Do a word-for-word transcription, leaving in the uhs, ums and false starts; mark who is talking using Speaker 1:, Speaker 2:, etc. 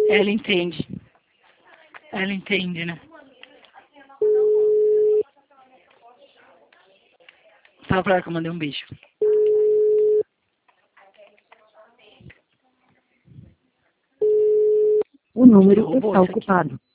Speaker 1: Ela entende. Ela entende, né? Fala pra ela que eu mandei um beijo.
Speaker 2: O número está ocupado.